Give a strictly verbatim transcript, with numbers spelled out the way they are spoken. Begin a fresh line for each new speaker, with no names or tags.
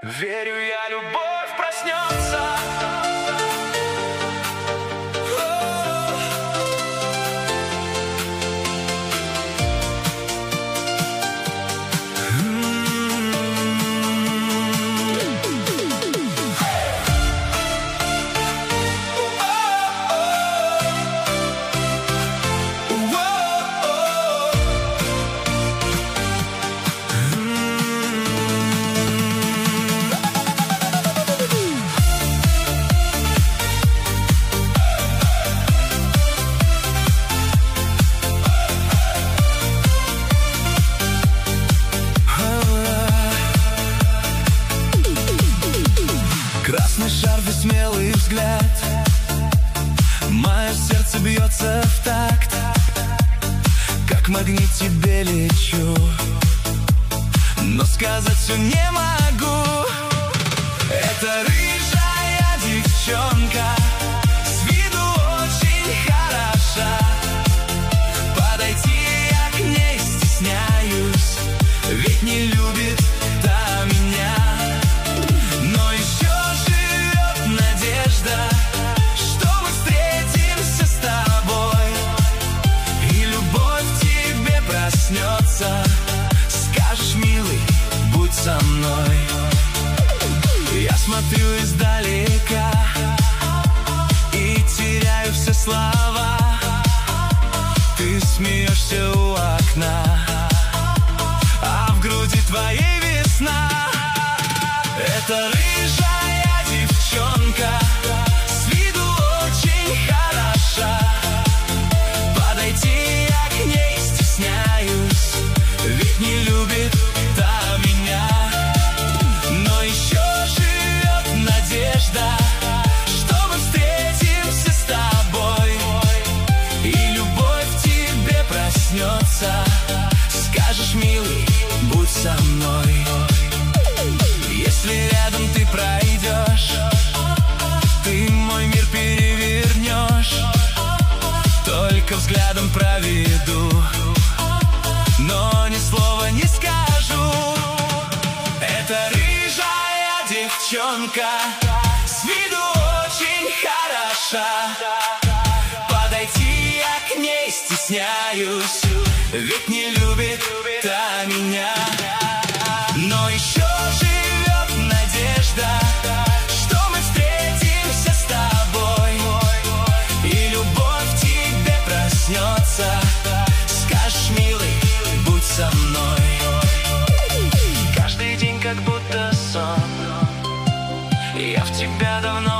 Верю я, любовь проснется.
Красный шарф и смелый взгляд, мое сердце бьется в такт, как магнит тебе лечу, но сказать все не могу. Это рыжая девчонка, с виду очень хороша. Подойти я к ней стесняюсь, ведь не любит та меня. Но еще живет надежда, что мы встретимся с тобой, и любовь в тебе проснется. Скажешь, милый, будь со мной. Я смотрю издалека и теряю все слова. Ты смеешься у окна, а в груди твоей весна. Это рыжая девчонка, с виду очень хороша. Подойти я к ней стесняюсь, ведь не любит та меня. Но еще живет надежда, что мы встретимся с тобой, и любовь в тебе проснется. Скажешь, милый, будь со мной. Если рядом ты пройдешь, ты мой мир перевернешь. Только взглядом проведу, но ни слова не скажу. Это рыжая девчонка, с виду очень хороша. Подойти я к ней стесняюсь, ведь не любит та меня. Но еще живет надежда, что мы встретимся с тобой, и любовь в тебе проснется. Скажешь, милый, будь со мной. Каждый день как будто сон, я в тебя давно